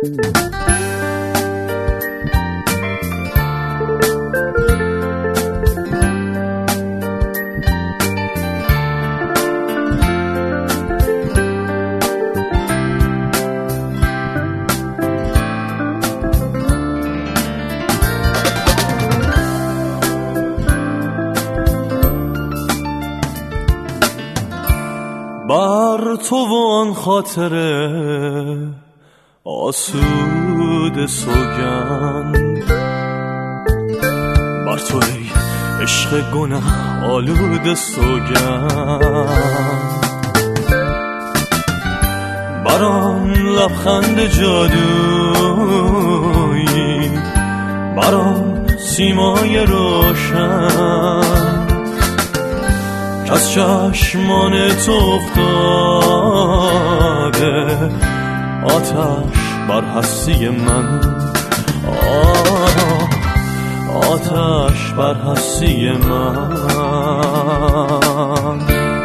بر تو و آن خاطره آسوده سوگند، بر تو ای عشق گناه آلوده سوگند، بر آن لبخند جادویی، بر آن سیمای روشن که از چشمان تو افتاده آتش بر هستی من، آتش بر هستی من.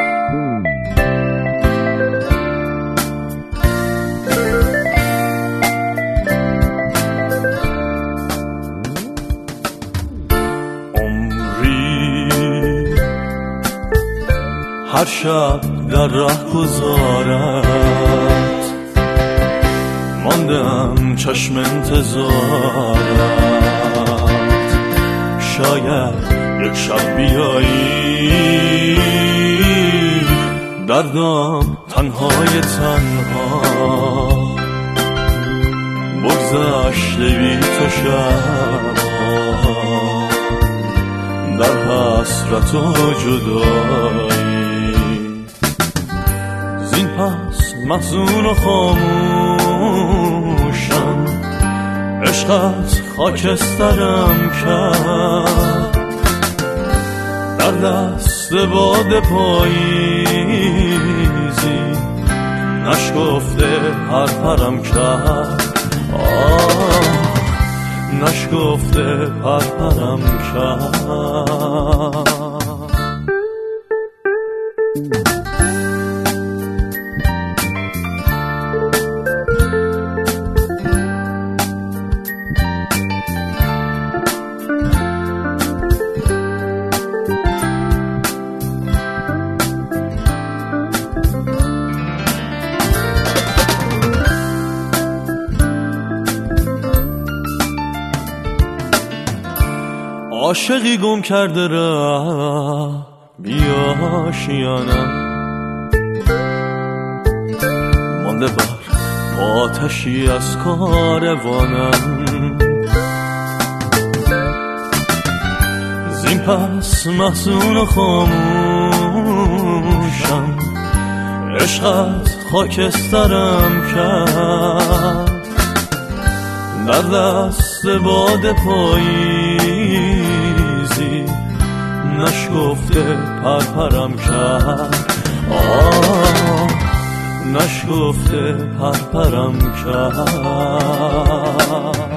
هر شب در ره گذارت ماندم چشم انتظارت، شاید یک شب بیایی دردم تنهای تنها، بگذشته بی تو شبها در حسرت و جدایی، زین پس محزون و خاموشم، عشقت خاکسترم کرد، در دست باد پاییزی نشکفته پرپرم کرد، نشکفته پرپرم کرد. عاشقی گم کرده راه بیا آشیانم، مانده بر آتشی از کاروانم، زین پس محزون و خاموشم، عشقت خاکسترم کرد، در دست باد پاییزی نشکفته پرپرم کرد، نشکفته پرپرم کرد.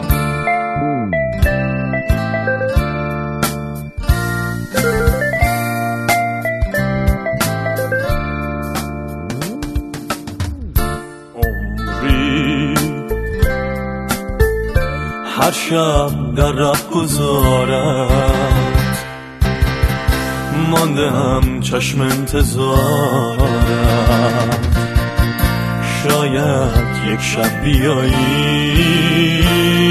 هر شب در ره گذارت مانده هم چشم انتظارت، شاید یک شب بیایی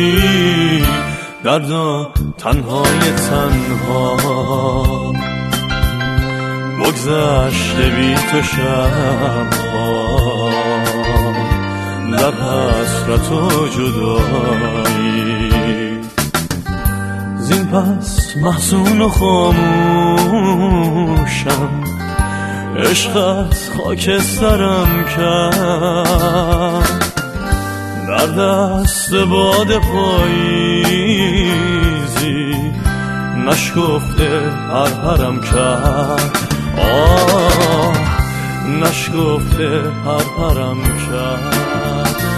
دردم تنهای تنها، بگذشته بی تو شبها در حسرت و جدایی، زین پس محزون و خاموشم، عشقت خاکسترم کرد، در دست باد پاییزی نشکفته پرپرم کرد، نشکفته پرپرم کرد.